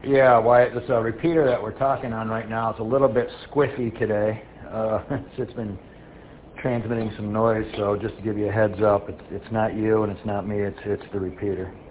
Yeah, why this repeater that we're talking on right now is a little bit squiffy today. It's been transmitting some noise, so just to give you a heads up, it's not you and it's not me, it's the repeater.